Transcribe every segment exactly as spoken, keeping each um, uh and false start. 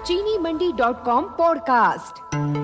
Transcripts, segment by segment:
चीनी Mandi dot com podcast.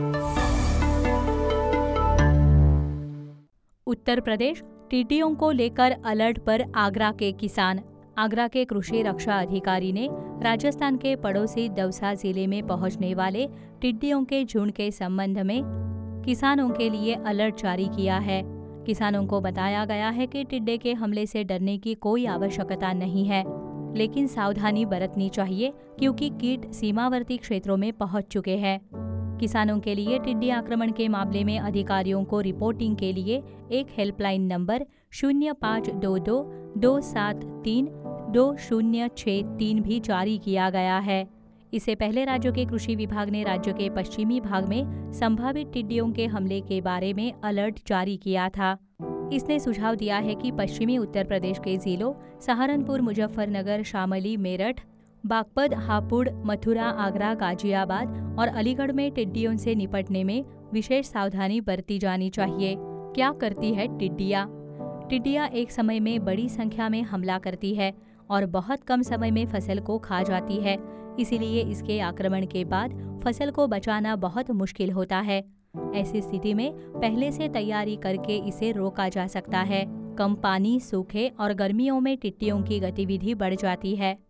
Uttar Pradesh टिड्डियों को लेकर अलर्ट पर आगरा के किसान। आगरा के कृषि रक्षा अधिकारी ने राजस्थान के पड़ोसी दौसा जिले में पहुंचने वाले टिड्डियों के झुंड के संबंध में किसानों के लिए अलर्ट जारी किया है। किसानों को बताया गया है कि टिड्डे के हमले से डरने की कोई आवश्यकता नहीं है, लेकिन सावधानी बरतनी चाहिए क्योंकि कीट सीमावर्ती क्षेत्रों में पहुंच चुके हैं। किसानों के लिए टिड्डी आक्रमण के मामले में अधिकारियों को रिपोर्टिंग के लिए एक हेल्पलाइन नंबर शून्य पाँच दो दो दो सात तीन दो शून्य छः तीन भी जारी किया गया है। इससे पहले राज्य के कृषि विभाग ने राज्य के पश्चिमी भाग में संभावित टिड्डियों के हमले के बारे में अलर्ट जारी किया था। इसने सुझाव दिया है कि पश्चिमी उत्तर प्रदेश के जिलों सहारनपुर, मुजफ्फरनगर, शामली, मेरठ, बागपत, हापुड़, मथुरा, आगरा, गाजियाबाद और अलीगढ़ में टिड्डियों से निपटने में विशेष सावधानी बरती जानी चाहिए। क्या करती है टिड्डियाँ? टिड्डियाँ एक समय में बड़ी संख्या में हमला करती है और बहुत कम समय में फसल को खा जाती है। इसीलिए इसके आक्रमण के बाद फसल को बचाना बहुत मुश्किल होता है। ऐसी स्थिति में पहले से तैयारी करके इसे रोका जा सकता है। कम पानी, सूखे और गर्मियों में टिड्डियों की गतिविधि बढ़ जाती है।